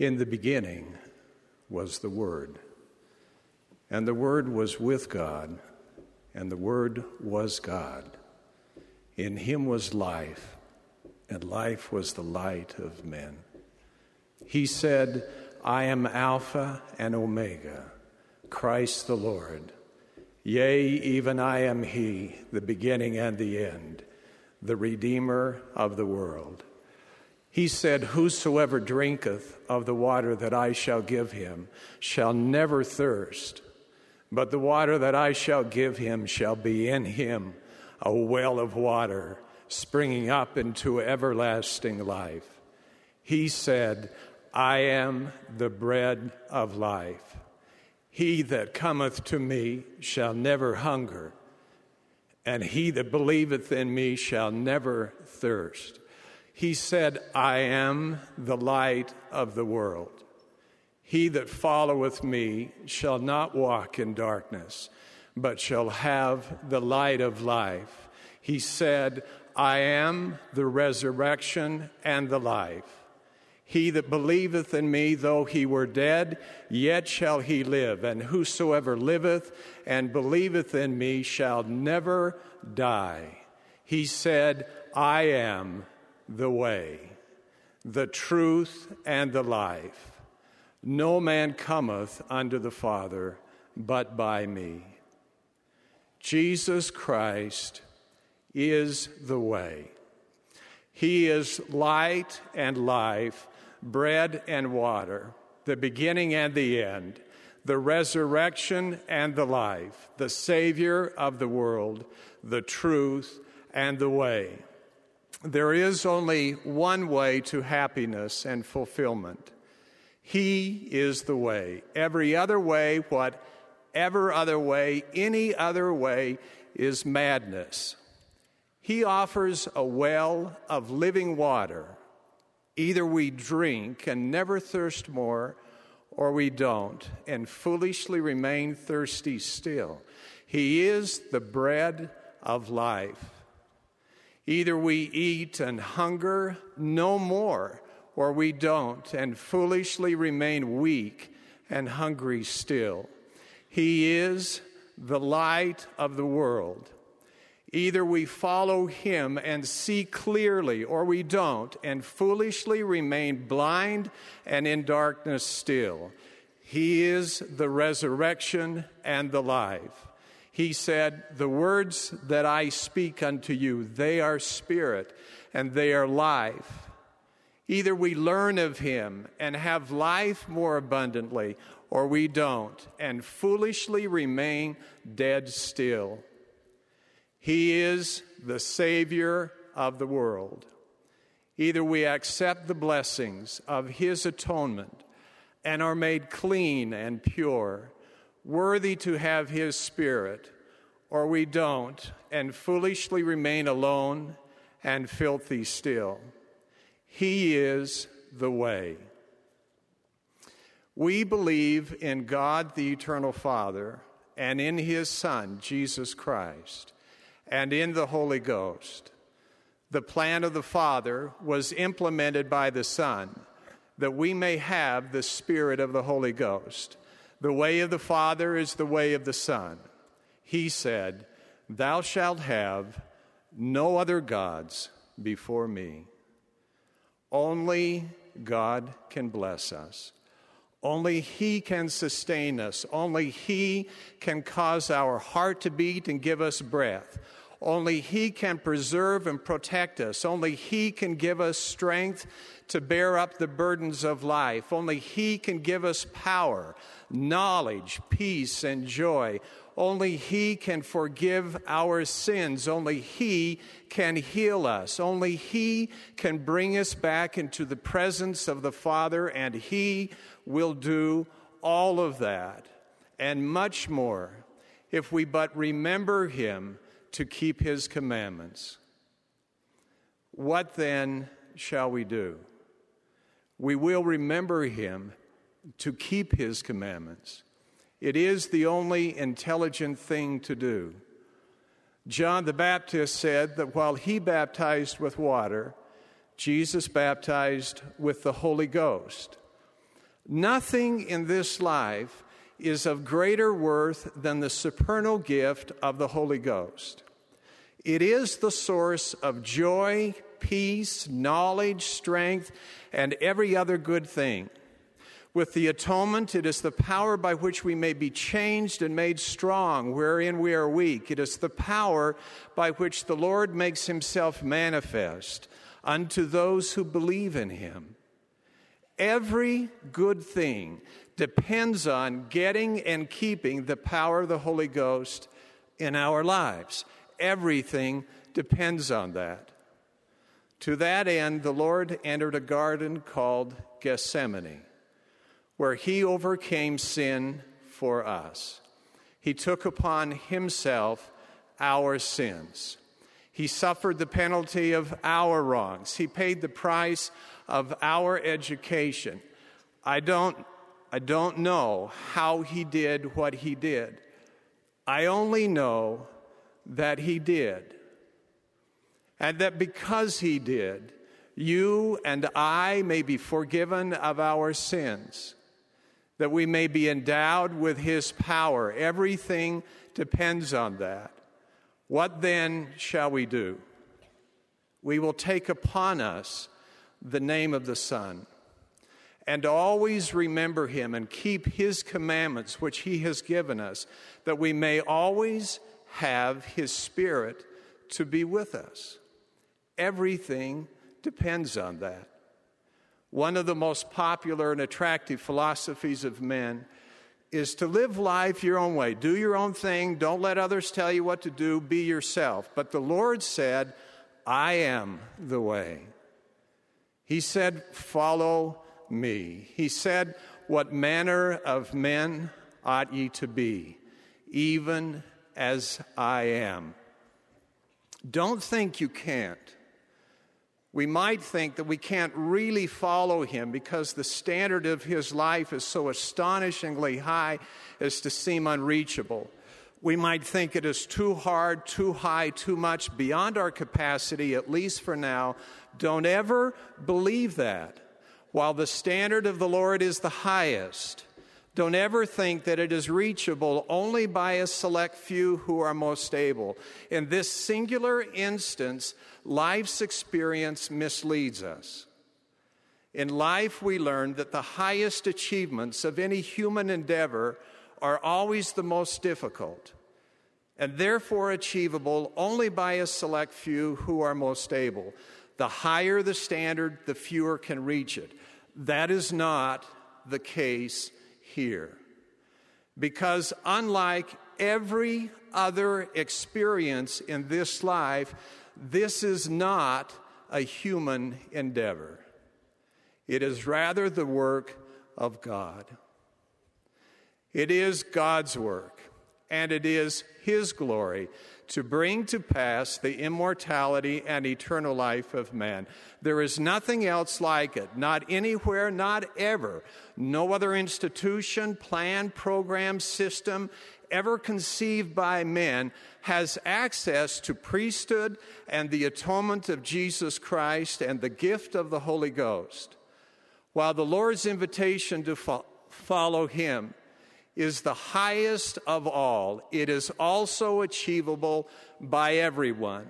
In the beginning was the Word, and the Word was with God, and the Word was God. In him was life, and life was the light of men. He said, I am Alpha and Omega, Christ the Lord. Yea, even I am he, the beginning and the end, the Redeemer of the world. He said, whosoever drinketh of the water that I shall give him shall never thirst, but the water that I shall give him shall be in him a well of water springing up into everlasting life. He said, I am the bread of life. He that cometh to me shall never hunger, and he that believeth in me shall never thirst. He said, I am the light of the world. He that followeth me shall not walk in darkness, but shall have the light of life. He said, I am the resurrection and the life. He that believeth in me, though he were dead, yet shall he live. And whosoever liveth and believeth in me shall never die. He said, I am the way, the truth, and the life. No man cometh unto the Father but by me. Jesus Christ is the way. He is light and life, bread and water, the beginning and the end, the resurrection and the life, the Savior of the world, the truth and the way. There is only one way to happiness and fulfillment. He is the way. Every other way, whatever other way, any other way is madness. He offers a well of living water. Either we drink and never thirst more, or we don't and foolishly remain thirsty still. He is the bread of life. Either we eat and hunger no more, or we don't and foolishly remain weak and hungry still. He is the light of the world. Either we follow him and see clearly, or we don't and foolishly remain blind and in darkness still. He is the resurrection and the life. He said, the words that I speak unto you, they are spirit and they are life. Either we learn of him and have life more abundantly, or we don't and foolishly remain dead still. He is the Savior of the world. Either we accept the blessings of his atonement and are made clean and pure, worthy to have his Spirit, or we don't and foolishly remain alone and filthy still. He is the way. We believe in God the Eternal Father and in his Son, Jesus Christ, and in the Holy Ghost. The plan of the Father was implemented by the Son, that we may have the Spirit of the Holy Ghost. The way of the Father is the way of the Son. He said, thou shalt have no other gods before me. Only God can bless us. Only he can sustain us. Only he can cause our heart to beat and give us breath. Only he can preserve and protect us. Only he can give us strength to bear up the burdens of life. Only he can give us power, knowledge, peace, and joy. Only he can forgive our sins. Only he can heal us. Only he can bring us back into the presence of the Father, and he will do all of that and much more if we but remember him to keep his commandments. What then shall we do? We will remember him to keep his commandments. It is the only intelligent thing to do. John the Baptist said that while he baptized with water, Jesus baptized with the Holy Ghost. Nothing in this life is of greater worth than the supernal gift of the Holy Ghost. It is the source of joy, peace, knowledge, strength, and every other good thing. With the atonement, it is the power by which we may be changed and made strong, wherein we are weak. It is the power by which the Lord makes himself manifest unto those who believe in him. Every good thing depends on getting and keeping the power of the Holy Ghost in our lives. Everything depends on that. To that end, the Lord entered a garden called Gethsemane, where he overcame sin for us. He took upon himself our sins. He suffered the penalty of our wrongs. He paid the price of our education. I don't know how he did what he did. I only know that he did. And that because he did, you and I may be forgiven of our sins, that we may be endowed with his power. Everything depends on that. What then shall we do? We will take upon us the name of the Son, and always remember him and keep his commandments which he has given us, that we may always have his Spirit to be with us. Everything depends on that. One of the most popular and attractive philosophies of men is to live life your own way. Do your own thing. Don't let others tell you what to do. Be yourself. But the Lord said, I am the way. He said, follow me. He said, what manner of men ought ye to be, even as I am. Don't think you can't. We might think that we can't really follow him because the standard of his life is so astonishingly high as to seem unreachable. We might think it is too hard, too high, too much, beyond our capacity, at least for now. Don't ever believe that. While the standard of the Lord is the highest, don't ever think that it is reachable only by a select few who are most able. In this singular instance, life's experience misleads us. In life, we learn that the highest achievements of any human endeavor are always the most difficult, and therefore achievable only by a select few who are most able. The higher the standard, the fewer can reach it. That is not the case here. Because unlike every other experience in this life, this is not a human endeavor. It is rather the work of God. It is God's work, and it is his glory to bring to pass the immortality and eternal life of man. There is nothing else like it, not anywhere, not ever. No other institution, plan, program, system ever conceived by men has access to priesthood and the atonement of Jesus Christ and the gift of the Holy Ghost. While the Lord's invitation to follow him is the highest of all, it is also achievable by everyone.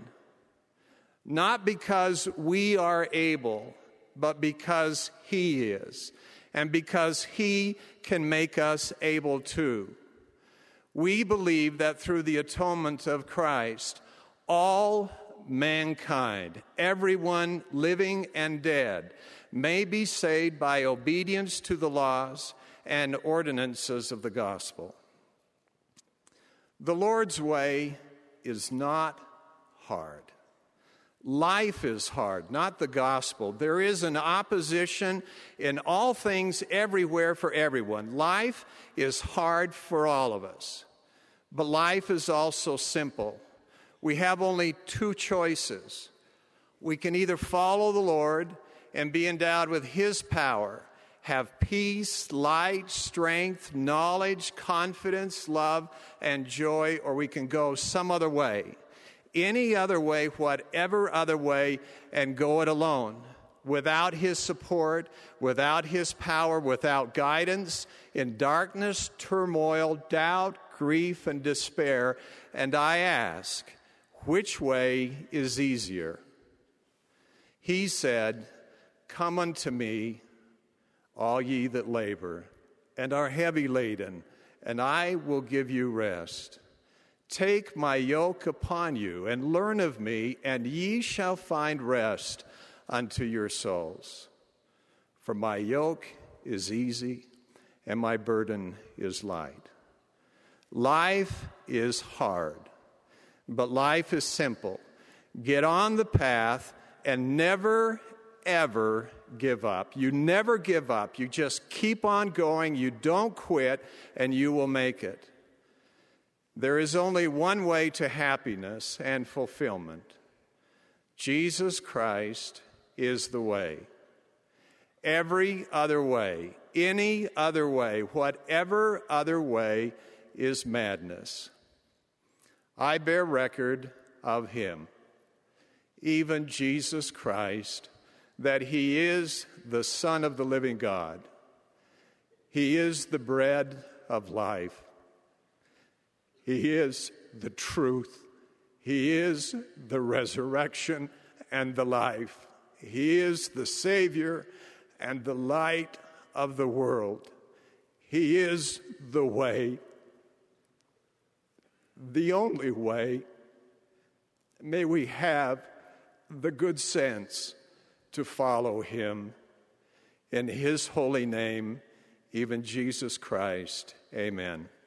Not because we are able, but because he is, and because he can make us able too. We believe that through the atonement of Christ, all mankind, everyone living and dead, may be saved by obedience to the laws and ordinances of the gospel. The Lord's way is not hard. Life is hard, not the gospel. There is an opposition in all things everywhere for everyone. Life is hard for all of us, but life is also simple. We have only two choices. We can either follow the Lord and be endowed with his power, have peace, light, strength, knowledge, confidence, love, and joy, or we can go some other way. Any other way, whatever other way, and go it alone. without his support, without his power, without guidance, in darkness, turmoil, doubt, grief, and despair. And I ask, which way is easier? He said, "Come unto me, all ye that labor and are heavy laden, and I will give you rest. Take my yoke upon you and learn of me, and ye shall find rest unto your souls. For my yoke is easy and my burden is light." Life is hard, but life is simple. Get on the path and never, ever give up. You never give up. You just keep on going. You don't quit, and you will make it. There is only one way to happiness and fulfillment. Jesus Christ is the way. Every other way, any other way, whatever other way is madness. I bear record of him, even Jesus Christ, that he is the Son of the living God. He is the bread of life. He is the truth. He is the resurrection and the life. He is the Savior and the light of the world. He is the way, the only way. May we have the good sense to follow him. In his holy name, even Jesus Christ. Amen.